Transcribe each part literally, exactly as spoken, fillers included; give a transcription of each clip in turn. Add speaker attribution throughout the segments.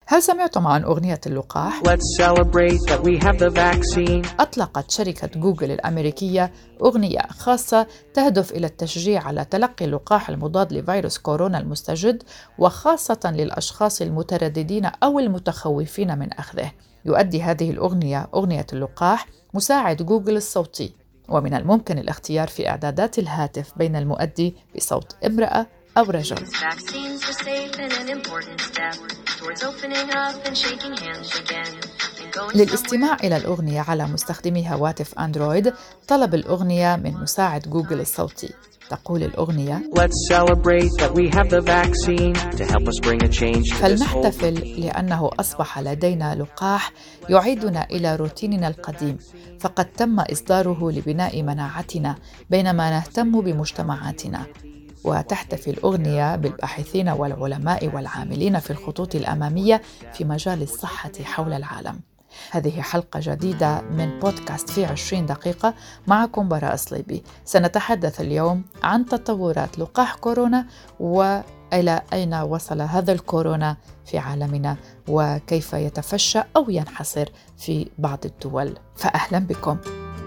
Speaker 1: هل سمعتم عن أغنية اللقاح؟
Speaker 2: Let's celebrate that we have the vaccine.
Speaker 1: أطلقت شركة جوجل الأمريكية أغنية خاصة تهدف إلى التشجيع على تلقي اللقاح المضاد لفيروس كورونا المستجد، وخاصة للأشخاص المترددين أو المتخوفين من أخذه. يؤدي هذه الأغنية، أغنية اللقاح، مساعد جوجل الصوتي، ومن الممكن الاختيار في إعدادات الهاتف بين المؤدي بصوت امرأة أو رجل. للاستماع إلى الأغنية على مستخدمي هواتف أندرويد، طلب الأغنية من مساعد جوجل الصوتي. تقول الأغنية: فلنحتفل لأنه أصبح لدينا لقاح يعيدنا إلى روتيننا القديم، فقد تم إصداره لبناء مناعتنا بينما نهتم بمجتمعاتنا. وتحتفي الأغنية بالباحثين والعلماء والعاملين في الخطوط الأمامية في مجال الصحة حول العالم. هذه حلقة جديدة من بودكاست في عشرين دقيقة، معكم براء صليبي. سنتحدث اليوم عن تطورات لقاح كورونا، وإلى أين وصل هذا الكورونا في عالمنا، وكيف يتفشى أو ينحصر في بعض الدول. فأهلا بكم.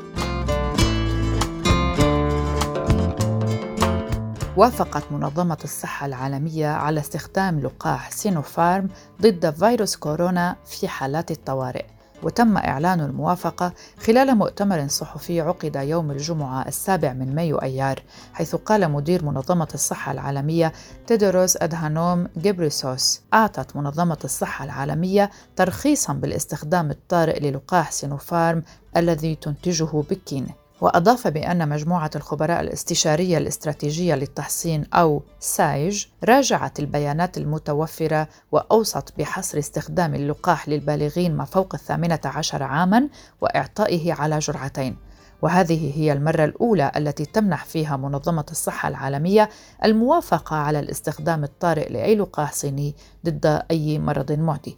Speaker 1: وافقت منظمة الصحة العالمية على استخدام لقاح سينوفارم ضد فيروس كورونا في حالات الطوارئ، وتم إعلان الموافقة خلال مؤتمر صحفي عقد يوم الجمعة السابع من مايو أيار، حيث قال مدير منظمة الصحة العالمية تيدروس أدهانوم غيبريسوس: أعطت منظمة الصحة العالمية ترخيصاً بالاستخدام الطارئ للقاح سينوفارم الذي تنتجه بكين. وأضاف بأن مجموعة الخبراء الاستشارية الاستراتيجية للتحصين أو سايج راجعت البيانات المتوفرة، وأوصت بحصر استخدام اللقاح للبالغين ما فوق الثامنة عشر عاماً وإعطائه على جرعتين. وهذه هي المرة الأولى التي تمنح فيها منظمة الصحة العالمية الموافقة على الاستخدام الطارئ لأي لقاح صيني ضد أي مرض معدي.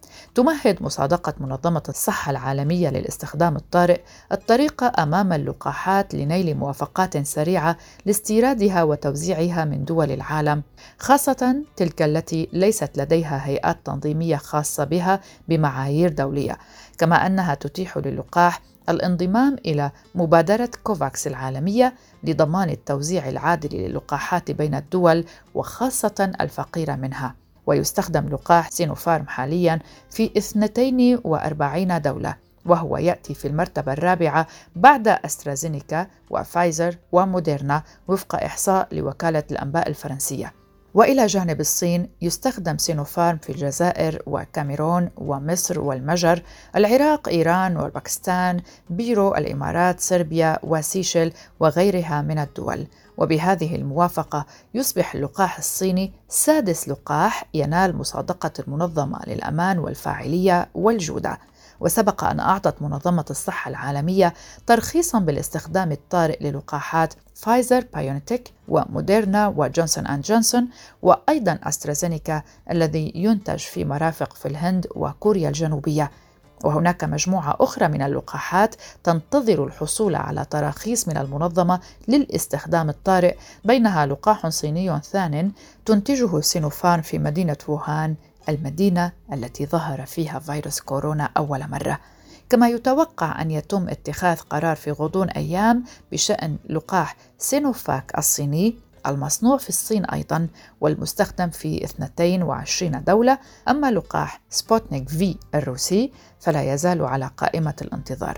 Speaker 1: تمهد مصادقة منظمة الصحة العالمية للاستخدام الطارئ الطريق أمام اللقاحات لنيل موافقات سريعة لاستيرادها وتوزيعها من دول العالم، خاصة تلك التي ليست لديها هيئات تنظيمية خاصة بها بمعايير دولية، كما أنها تتيح للقاح الانضمام إلى مبادرة كوفاكس العالمية لضمان التوزيع العادل للقاحات بين الدول وخاصة الفقيرة منها. ويستخدم لقاح سينوفارم حالياً في اثنتين وأربعين دولة، وهو يأتي في المرتبة الرابعة بعد أسترازينيكا وفايزر وموديرنا وفق إحصاء لوكالة الأنباء الفرنسية. وإلى جانب الصين يستخدم سينوفارم في الجزائر وكاميرون ومصر والمجر، العراق، إيران والباكستان، بيرو، الإمارات، صربيا وسيشل وغيرها من الدول. وبهذه الموافقة يصبح اللقاح الصيني سادس لقاح ينال مصادقة المنظمة للأمان والفاعلية والجودة. وسبق أن أعطت منظمة الصحة العالمية ترخيصاً بالاستخدام الطارئ للقاحات فايزر بايونتك وموديرنا وجونسون أند جونسون، وأيضاً أسترازينيكا الذي ينتج في مرافق في الهند وكوريا الجنوبية. وهناك مجموعة أخرى من اللقاحات تنتظر الحصول على تراخيص من المنظمة للاستخدام الطارئ، بينها لقاح صيني ثان تنتجه سينوفارم في مدينة ووهان، المدينة التي ظهر فيها فيروس كورونا أول مرة. كما يتوقع أن يتم اتخاذ قرار في غضون أيام بشأن لقاح سينوفاك الصيني المصنوع في الصين أيضاً والمستخدم في اثنتين وعشرين دولة. أما لقاح سبوتنيك في الروسي فلا يزال على قائمة الانتظار.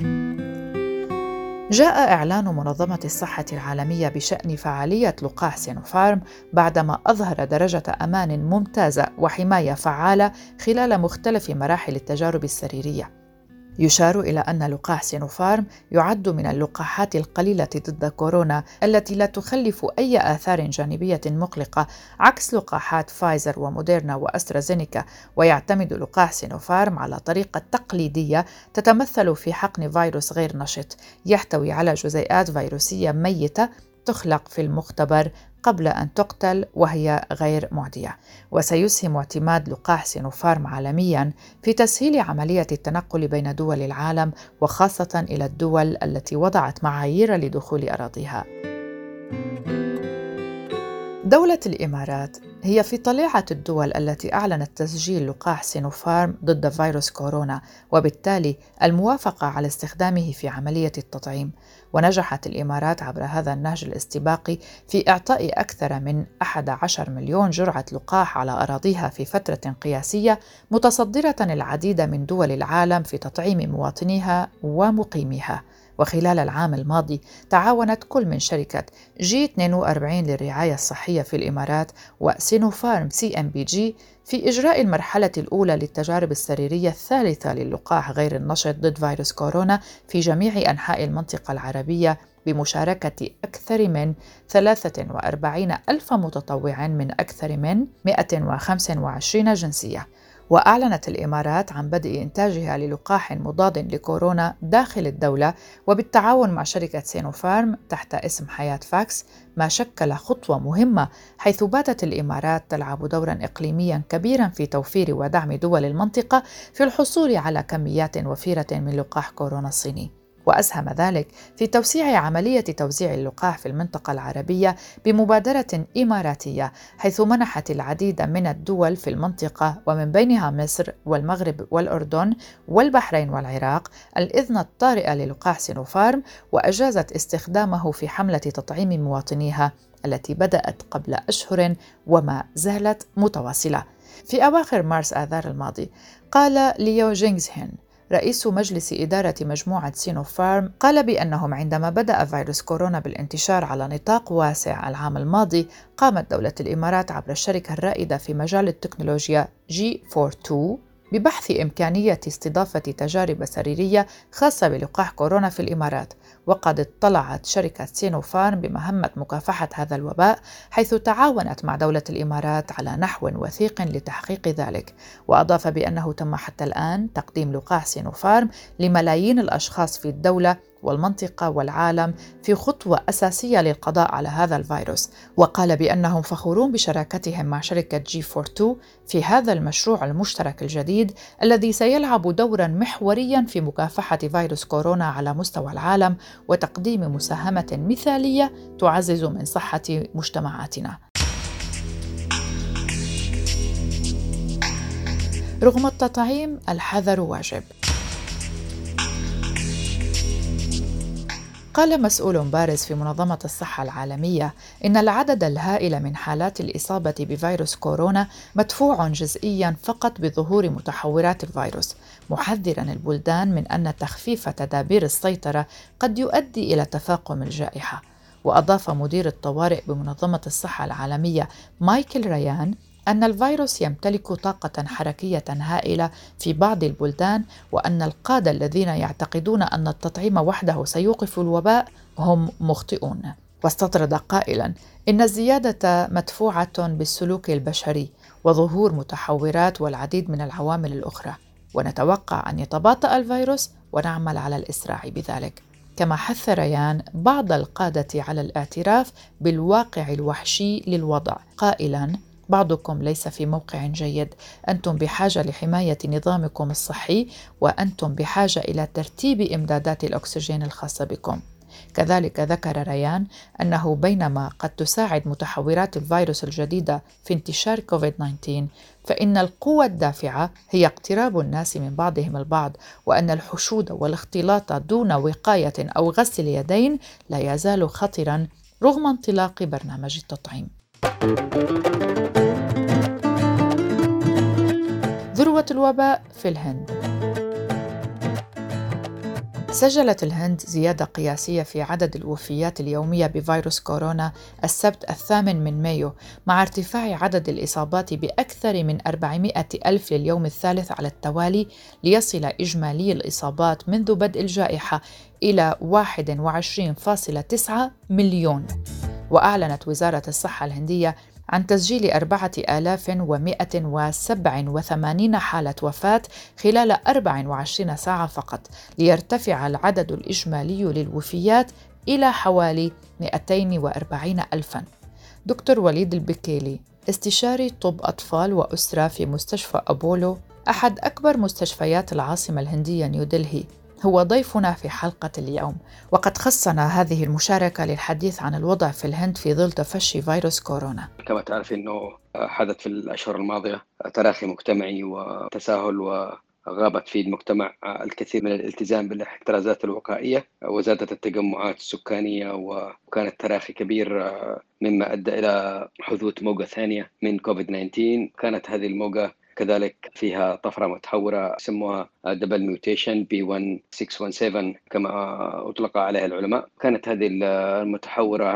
Speaker 1: جاء إعلان منظمة الصحة العالمية بشأن فعالية لقاح سينوفارم بعدما أظهر درجة أمان ممتازة وحماية فعالة خلال مختلف مراحل التجارب السريرية. يشار إلى أن لقاح سينوفارم يعد من اللقاحات القليلة ضد كورونا التي لا تخلف أي آثار جانبية مقلقة عكس لقاحات فايزر وموديرنا وأسترازينيكا، ويعتمد لقاح سينوفارم على طريقة تقليدية تتمثل في حقن فيروس غير نشط يحتوي على جزيئات فيروسية ميتة تخلق في المختبر قبل أن تقتل وهي غير معدية. وسيسهم اعتماد لقاح سينوفارم عالمياً في تسهيل عملية التنقل بين دول العالم، وخاصة إلى الدول التي وضعت معايير لدخول أراضيها. دولة الإمارات هي في طليعة الدول التي أعلنت تسجيل لقاح سينوفارم ضد فيروس كورونا، وبالتالي الموافقة على استخدامه في عملية التطعيم. ونجحت الإمارات عبر هذا النهج الاستباقي في إعطاء أكثر من أحد عشر مليون جرعة لقاح على أراضيها في فترة قياسية، متصدرة العديد من دول العالم في تطعيم مواطنيها ومقيميها. وخلال العام الماضي تعاونت كل من شركة جي اثنين وأربعين للرعاية الصحية في الإمارات وسينوفارم سي ام بي جي في إجراء المرحلة الأولى للتجارب السريرية الثالثة للقاح غير النشط ضد فيروس كورونا في جميع أنحاء المنطقة العربية، بمشاركة أكثر من ثلاثة وأربعين ألف متطوع من أكثر من مئة وخمسة وعشرين جنسية. وأعلنت الإمارات عن بدء إنتاجها للقاح مضاد لكورونا داخل الدولة وبالتعاون مع شركة سينوفارم تحت اسم حياة فاكس، ما شكل خطوة مهمة حيث باتت الإمارات تلعب دورا إقليميا كبيرا في توفير ودعم دول المنطقة في الحصول على كميات وفيرة من لقاح كورونا الصيني. وأسهم ذلك في توسيع عملية توزيع اللقاح في المنطقة العربية بمبادرة إماراتية، حيث منحت العديد من الدول في المنطقة ومن بينها مصر والمغرب والأردن والبحرين والعراق الإذن الطارئ للقاح سينوفارم، وأجازت استخدامه في حملة تطعيم مواطنيها التي بدأت قبل أشهر وما زالت متواصلة. في أواخر مارس آذار الماضي قال ليو جينغزهين رئيس مجلس إدارة مجموعة سينوفارم قال بأنهم عندما بدأ فيروس كورونا بالانتشار على نطاق واسع العام الماضي، قامت دولة الإمارات عبر الشركة الرائدة في مجال التكنولوجيا جي أربعة وأربعين ببحث إمكانية استضافة تجارب سريرية خاصة بلقاح كورونا في الإمارات. وقد اطلعت شركة سينوفارم بمهمة مكافحة هذا الوباء، حيث تعاونت مع دولة الإمارات على نحو وثيق لتحقيق ذلك. وأضاف بأنه تم حتى الآن تقديم لقاح سينوفارم لملايين الأشخاص في الدولة والمنطقة والعالم في خطوة أساسية للقضاء على هذا الفيروس. وقال بأنهم فخورون بشراكتهم مع شركة جي أربعة وأربعين في هذا المشروع المشترك الجديد الذي سيلعب دورا محوريا في مكافحة فيروس كورونا على مستوى العالم وتقديم مساهمة مثالية تعزز من صحة مجتمعاتنا. رغم التطعيم الحذر واجب. قال مسؤول بارز في منظمة الصحة العالمية إن العدد الهائل من حالات الإصابة بفيروس كورونا مدفوع جزئياً فقط بظهور متحورات الفيروس، محذراً البلدان من أن تخفيف تدابير السيطرة قد يؤدي إلى تفاقم الجائحة. وأضاف مدير الطوارئ بمنظمة الصحة العالمية مايكل ريان أن الفيروس يمتلك طاقة حركية هائلة في بعض البلدان، وأن القادة الذين يعتقدون أن التطعيم وحده سيوقف الوباء هم مخطئون. واستطرد قائلاً إن الزيادة مدفوعة بالسلوك البشري وظهور متحورات والعديد من العوامل الأخرى، ونتوقع أن يتباطأ الفيروس ونعمل على الإسراع بذلك. كما حث ريان بعض القادة على الاعتراف بالواقع الوحشي للوضع، قائلاً: بعضكم ليس في موقع جيد، أنتم بحاجة لحماية نظامكم الصحي، وأنتم بحاجة إلى ترتيب إمدادات الأكسجين الخاصة بكم. كذلك ذكر ريان أنه بينما قد تساعد متحورات الفيروس الجديدة في انتشار كوفيد تسعة عشر، فإن القوة الدافعة هي اقتراب الناس من بعضهم البعض، وأن الحشود والاختلاط دون وقاية أو غسل اليدين لا يزال خطراً رغم انطلاق برنامج التطعيم. ذروة الوباء في الهند. سجلت الهند زيادة قياسية في عدد الوفيات اليومية بفيروس كورونا السبت الثامن من مايو، مع ارتفاع عدد الإصابات بأكثر من أربعمائة ألف لليوم الثالث على التوالي، ليصل إجمالي الإصابات منذ بدء الجائحة إلى واحد وعشرين فاصلة تسعة مليون. وأعلنت وزارة الصحة الهندية عن تسجيل أربعة آلاف ومئة وسبعة وثمانين حالة وفاة خلال أربع وعشرين ساعة فقط، ليرتفع العدد الإجمالي للوفيات إلى حوالي مئتين وأربعين ألفاً. دكتور وليد البكيلي، استشاري طب أطفال وأسرة في مستشفى أبولو، أحد أكبر مستشفيات العاصمة الهندية نيودلهي، هو ضيفنا في حلقة اليوم، وقد خصنا هذه المشاركة للحديث عن الوضع في الهند في ظل تفشي فيروس كورونا.
Speaker 3: كما تعرف أنه حدث في الأشهر الماضية تراخي مجتمعي وتساهل، وغابت في المجتمع الكثير من الالتزام بالاحترازات الوقائية، وزادت التجمعات السكانية، وكانت تراخي كبير مما أدى إلى حدوث موجة ثانية من كوفيد تسعة عشر. كانت هذه الموجة كذلك فيها طفرة متحورة سموها دبل ميوتيشن بي واحد ستة واحد سبعة كما أطلق عليها العلماء. كانت هذه المتحورة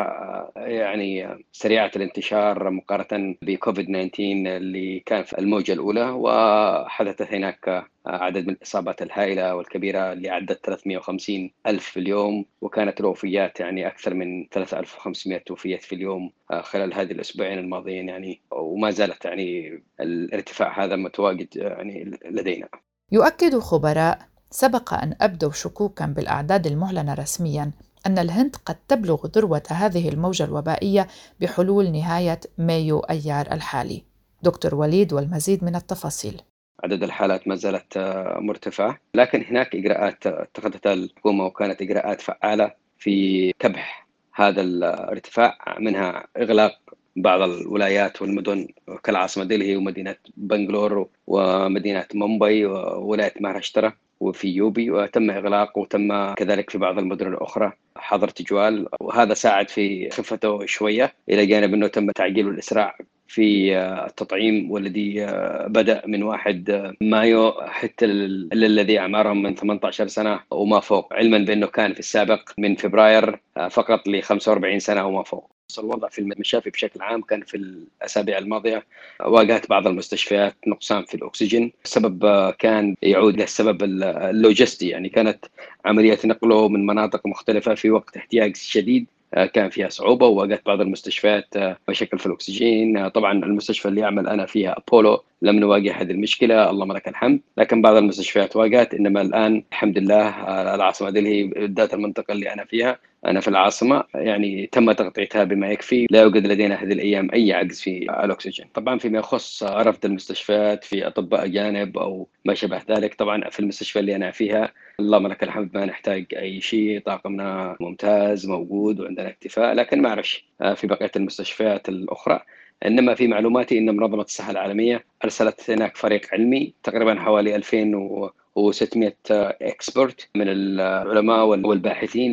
Speaker 3: يعني سريعة الانتشار مقارنة بكوفيد تسعة عشر اللي كان في الموجة الأولى، وحدثت هناك عدد من الإصابات الهائلة والكبيرة اللي عدت ثلاثمئة وخمسين ألف في اليوم، وكانت الوفيات يعني أكثر من ثلاثة آلاف وخمسمئة وفيات في اليوم خلال هذه الأسبوعين الماضيين يعني، وما زالت يعني الارتفاع هذا متواجد يعني لدينا.
Speaker 1: يؤكد خبراء سبق أن أبدوا شكوكاً بالأعداد المعلنة رسمياً أن الهند قد تبلغ ذروة هذه الموجة الوبائية بحلول نهاية مايو أيار الحالي. دكتور وليد، والمزيد من التفاصيل.
Speaker 3: عدد الحالات ما زالت مرتفعة، لكن هناك إجراءات اتخذتها الحكومة وكانت إجراءات فعالة في كبح هذا الارتفاع، منها إغلاق بعض الولايات والمدن كالعاصمة دلهي ومدينة بنغلور ومدينة مومباي وولاية مهاراشترا وفي يوبي، وتم إغلاق، وتم كذلك في بعض المدن الأخرى حظر تجوال، وهذا ساعد في خفته شوية، إلى جانب أنه تم تعجيل الإسراع في التطعيم، والذي بدأ من واحد مايو حتى الذي أعمارهم من ثمانية عشر سنة وما فوق، علما بأنه كان في السابق من فبراير فقط ل خمسة وأربعين سنة وما فوق. الوضع في المشافي بشكل عام كان في الأسابيع الماضية واجهت بعض المستشفيات نقصان في الأكسجين. السبب كان يعود إلى السبب اللوجستي، يعني كانت عملية نقله من مناطق مختلفة في وقت احتياج شديد كان فيها صعوبة، وواجهت بعض المستشفيات مشاكل في الأكسجين. طبعا المستشفى اللي أعمل أنا فيها أبولو لم نواجه هذه المشكلة، اللهم لك الحمد، لكن بعض المستشفيات واجهت. إنما الآن الحمد لله العاصمة دلهي بالذات المنطقة اللي أنا فيها، أنا في العاصمة، يعني تم تغطيتها بما يكفي، لا يوجد لدينا هذه الأيام أي عجز في الأكسجين. طبعا فيما يخص رفض المستشفيات في أطباء أجانب أو ما شابه ذلك، طبعا في المستشفى اللي أنا فيها اللهم لك الحمد ما نحتاج أي شيء، طاقمنا ممتاز موجود وعندنا اكتفاء، لكن ما أعرفش في بقية المستشفيات الأخرى. إنما في معلوماتي أن منظمة الصحة العالمية أرسلت هناك فريق علمي تقريبا حوالي ألفين وستمئة اكسبرت من العلماء والباحثين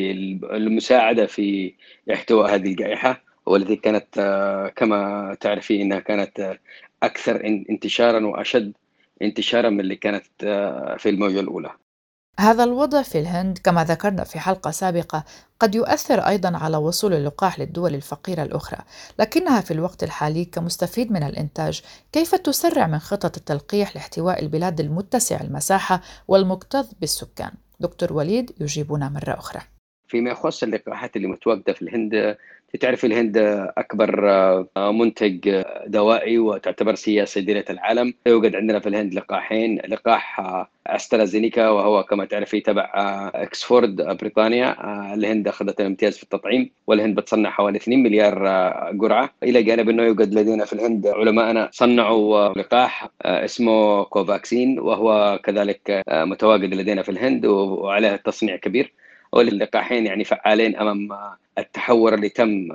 Speaker 3: للمساعدة في احتواء هذه الجائحة، والتي كانت كما تعرفين أنها كانت أكثر انتشارا وأشد انتشارا من اللي كانت في الموجة الأولى.
Speaker 1: هذا الوضع في الهند كما ذكرنا في حلقة سابقة قد يؤثر أيضاً على وصول اللقاح للدول الفقيرة الأخرى، لكنها في الوقت الحالي كمستفيد من الإنتاج كيف تسرع من خطط التلقيح لاحتواء البلاد المتسع المساحة والمكتظ بالسكان؟ دكتور وليد يجيبنا مرة أخرى.
Speaker 3: فيما يخص اللقاحات اللي متواجدة في الهند، تعرف الهند أكبر منتج دوائي وتعتبر هي صيدلة العالم. يوجد عندنا في الهند لقاحين، لقاح أسترازينيكا وهو كما تعرفي تبع إكسفورد بريطانيا. الهند أخذت الامتياز في التطعيم، والهند بتصنع حوالي اثنين مليار جرعة، إلى جانب أنه يوجد لدينا في الهند علماءنا صنعوا لقاح اسمه كوفاكسين، وهو كذلك متواجد لدينا في الهند وعليه تصنيع كبير. واللقاحين يعني فعالين أمام التحور اللي تم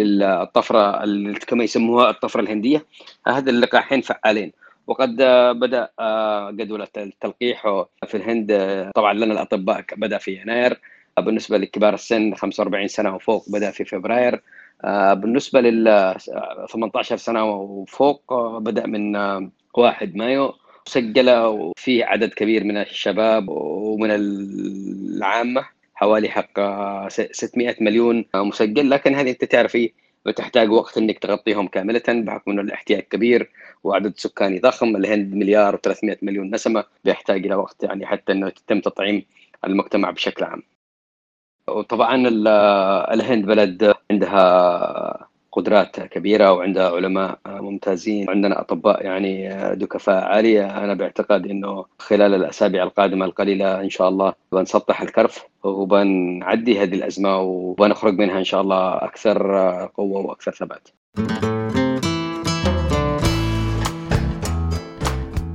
Speaker 3: للطفرة اللي كما يسموها الطفرة الهندية. هذا اللقاحين فعالين، وقد بدأ جدول التلقيح في الهند. طبعا لنا الأطباء بدأ في يناير، بالنسبة لكبار السن خمسة وأربعين سنة وفوق بدأ في فبراير، بالنسبة لل ثمانية عشر سنة وفوق بدأ من واحد مايو. سجل في عدد كبير من الشباب ومن العامة حوالي حق ستمئة مليون مسجل، لكن هذه انت تعرفي بتحتاج وقت انك تغطيهم كاملة بحكم انه الاحتياج كبير وعدد سكاني ضخم. الهند مليار وثلاثمئة مليون نسمة، بيحتاج الى وقت يعني حتى انه يتم تطعيم المجتمع بشكل عام. وطبعا الهند بلد عندها قدرات كبيرة وعندها علماء ممتازين، وعندنا أطباء يعني ذو كفاءة عالية. أنا باعتقاد أنه خلال الأسابيع القادمة القليلة إن شاء الله بنسطح الكرف وبنعدي هذه الأزمة وبنخرج منها إن شاء الله أكثر قوة وأكثر ثبات.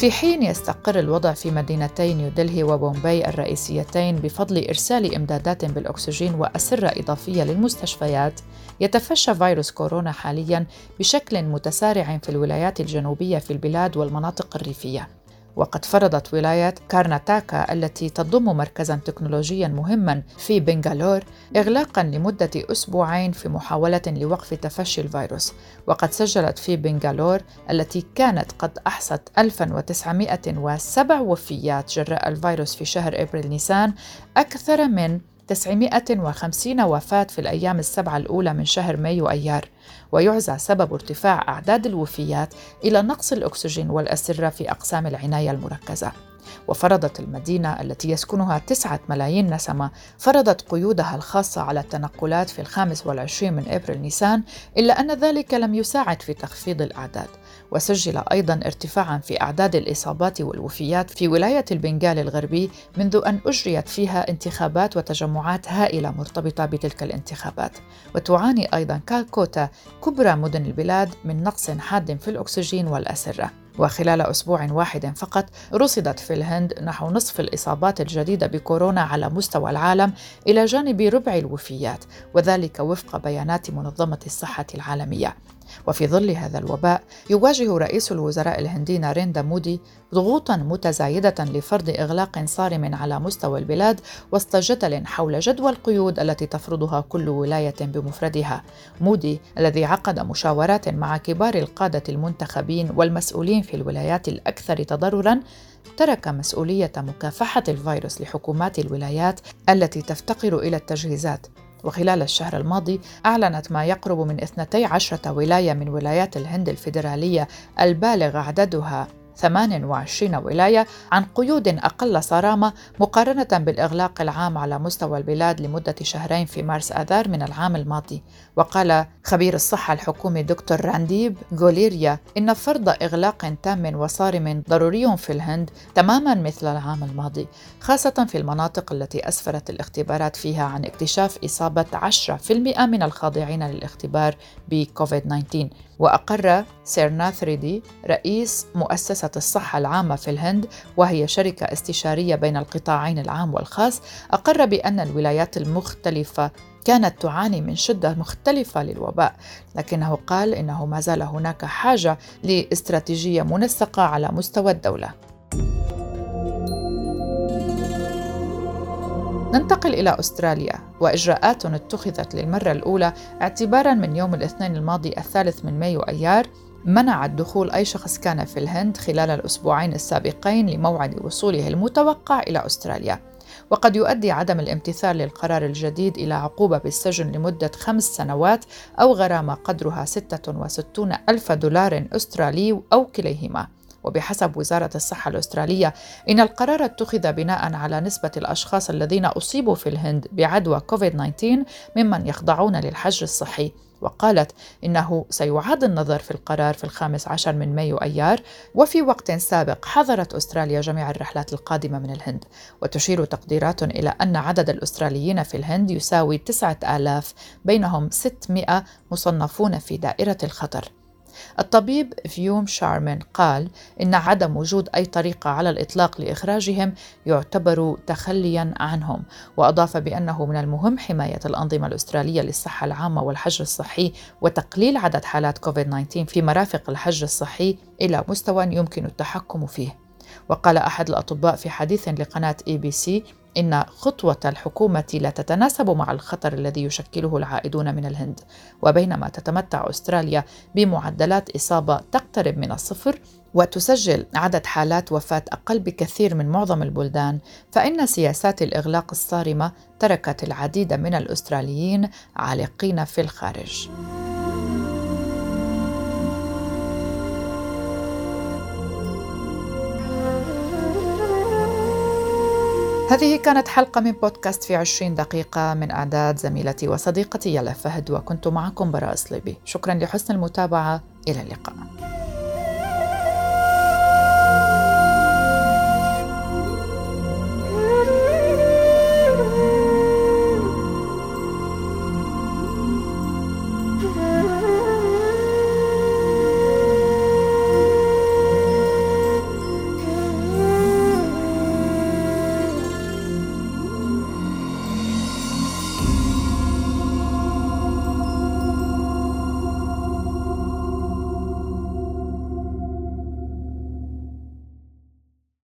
Speaker 1: في حين يستقر الوضع في مدينتي نيودلهي وبومباي الرئيسيتين بفضل إرسال إمدادات بالأكسجين وأسرة إضافية للمستشفيات، يتفشى فيروس كورونا حالياً بشكل متسارع في الولايات الجنوبية في البلاد والمناطق الريفية. وقد فرضت ولاية كارناتاكا التي تضم مركزاً تكنولوجياً مهماً في بنغالور إغلاقاً لمدة أسبوعين في محاولة لوقف تفشي الفيروس. وقد سجلت في بنغالور التي كانت قد أحصت ألف وتسعمائة وسبع وفيات جراء الفيروس في شهر أبريل نيسان أكثر من تسعمائة وخمسين وفاة في الأيام السبعة الأولى من شهر مايو أيار. ويعزى سبب ارتفاع أعداد الوفيات إلى نقص الأكسجين والأسرة في أقسام العناية المركزة. وفرضت المدينة التي يسكنها تسعة ملايين نسمة فرضت قيودها الخاصة على التنقلات في الخامس والعشرين من أبريل نيسان، إلا أن ذلك لم يساعد في تخفيض الأعداد. وسجل أيضاً ارتفاعاً في أعداد الإصابات والوفيات في ولاية البنغال الغربي منذ أن أجريت فيها انتخابات وتجمعات هائلة مرتبطة بتلك الانتخابات. وتعاني أيضاً كالكوتا كبرى مدن البلاد من نقص حاد في الأكسجين والأسرة. وخلال أسبوع واحد فقط رصدت في الهند نحو نصف الإصابات الجديدة بكورونا على مستوى العالم إلى جانب ربع الوفيات، وذلك وفق بيانات منظمة الصحة العالمية. وفي ظل هذا الوباء يواجه رئيس الوزراء الهندي ناريندا مودي ضغوطاً متزايدة لفرض إغلاق صارم على مستوى البلاد وسط جدل حول جدوى القيود التي تفرضها كل ولاية بمفردها. مودي الذي عقد مشاورات مع كبار القادة المنتخبين والمسؤولين في الولايات الأكثر تضرراً ترك مسؤولية مكافحة الفيروس لحكومات الولايات التي تفتقر إلى التجهيزات. وخلال الشهر الماضي أعلنت ما يقرب من اثنتي عشرة ولاية من ولايات الهند الفيدرالية البالغ عددها ثمانية وعشرين ولاية عن قيود أقل صرامة مقارنة بالإغلاق العام على مستوى البلاد لمدة شهرين في مارس آذار من العام الماضي. وقال خبير الصحة الحكومي دكتور رانديب غوليريا إن فرض إغلاق تام وصارم ضروري في الهند تماماً مثل العام الماضي، خاصة في المناطق التي أسفرت الاختبارات فيها عن اكتشاف إصابة عشرة بالمئة من الخاضعين للاختبار بكوفيد تسعة عشر. وأقر سيرناث ريدي رئيس مؤسسة الصحة العامة في الهند، وهي شركة استشارية بين القطاعين العام والخاص، أقر بأن الولايات المختلفة كانت تعاني من شدة مختلفة للوباء، لكنه قال إنه ما زال هناك حاجة لاستراتيجية منسقة على مستوى الدولة. ننتقل إلى أستراليا، وإجراءات اتخذت للمرة الأولى اعتباراً من يوم الاثنين الماضي الثالث من مايو أيار منعت دخول أي شخص كان في الهند خلال الأسبوعين السابقين لموعد وصوله المتوقع إلى أستراليا. وقد يؤدي عدم الامتثال للقرار الجديد إلى عقوبة بالسجن لمدة خمس سنوات أو غرامة قدرها ستة وستين ألف دولار أسترالي أو كليهما. وبحسب وزارة الصحة الأسترالية إن القرار اتخذ بناء على نسبة الأشخاص الذين أصيبوا في الهند بعدوى كوفيد تسعة عشر ممن يخضعون للحجر الصحي. وقالت إنه سيعاد النظر في القرار في الخامس عشر من مايو أيار. وفي وقت سابق حظرت أستراليا جميع الرحلات القادمة من الهند. وتشير تقديرات إلى أن عدد الأستراليين في الهند يساوي تسعة آلاف، بينهم ستمائة مصنفون في دائرة الخطر. الطبيب فيوم شارمن قال إن عدم وجود أي طريقة على الإطلاق لإخراجهم يعتبر تخلياً عنهم. وأضاف بأنه من المهم حماية الأنظمة الأسترالية للصحة العامة والحجر الصحي وتقليل عدد حالات كوفيد تسعة عشر في مرافق الحجر الصحي إلى مستوى يمكن التحكم فيه. وقال أحد الأطباء في حديث لقناة إي بي سي إن خطوة الحكومة لا تتناسب مع الخطر الذي يشكله العائدون من الهند. وبينما تتمتع أستراليا بمعدلات إصابة تقترب من الصفر وتسجل عدد حالات وفاة أقل بكثير من معظم البلدان، فإن سياسات الإغلاق الصارمة تركت العديد من الأستراليين عالقين في الخارج. هذه كانت حلقة من بودكاست في عشرين دقيقة من إعداد زميلتي وصديقتي يلا فهد، وكنت معكم براء صليبي. شكرا لحسن المتابعة، إلى اللقاء.